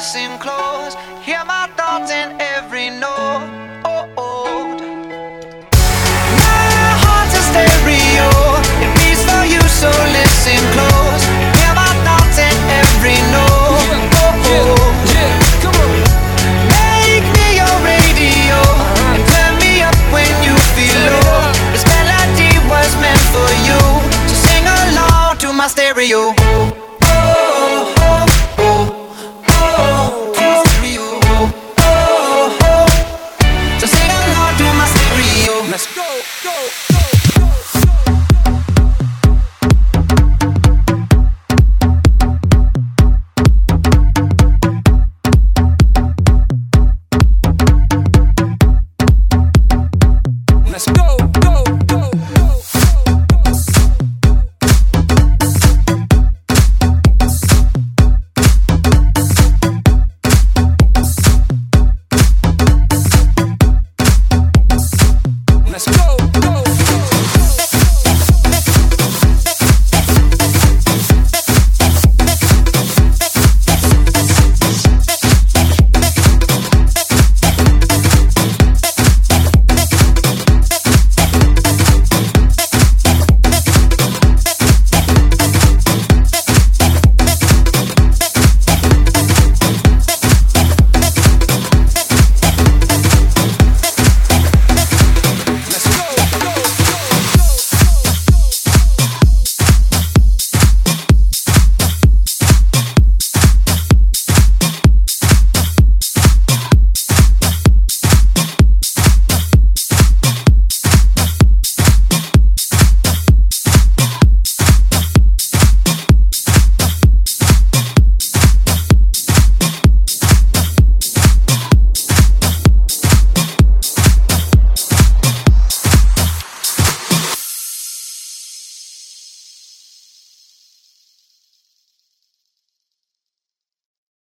listen close. Hear my thoughts in every note. My heart's a stereo, it beats for you, so listen close. Hear my thoughts in every note. Come on. Make me your radio and turn me up when you feel low. This melody was meant for you, so sing along to my stereo.